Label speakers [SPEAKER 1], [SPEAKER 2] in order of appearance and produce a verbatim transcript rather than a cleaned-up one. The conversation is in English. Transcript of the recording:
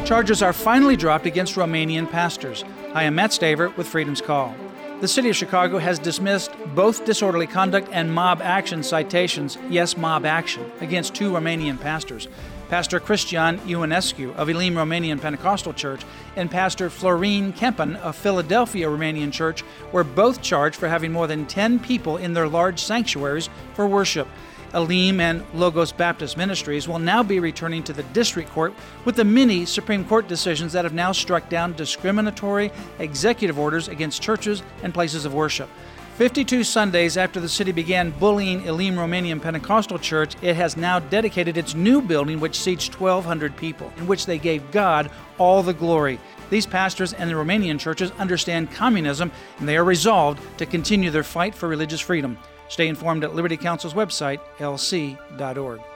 [SPEAKER 1] Charges are finally dropped against Romanian pastors. Hi, I'm Matt Staver with Freedom's Call. The City of Chicago has dismissed both disorderly conduct and mob action citations, yes, mob action, against two Romanian pastors. Pastor Cristian Ionescu of Elim Romanian Pentecostal Church and Pastor Florin Kempen of Philadelphia Romanian Church were both charged for having more than ten people in their large sanctuaries for worship. Elim and Logos Baptist Ministries will now be returning to the district court with the many Supreme Court decisions that have now struck down discriminatory executive orders against churches and places of worship. fifty-two Sundays after the city began bullying Elim Romanian Pentecostal Church, it has now dedicated its new building, which seats twelve hundred people, in which they gave God all the glory. These pastors and the Romanian churches understand communism, and they are resolved to continue their fight for religious freedom. Stay informed at Liberty Counsel's website, L C dot org.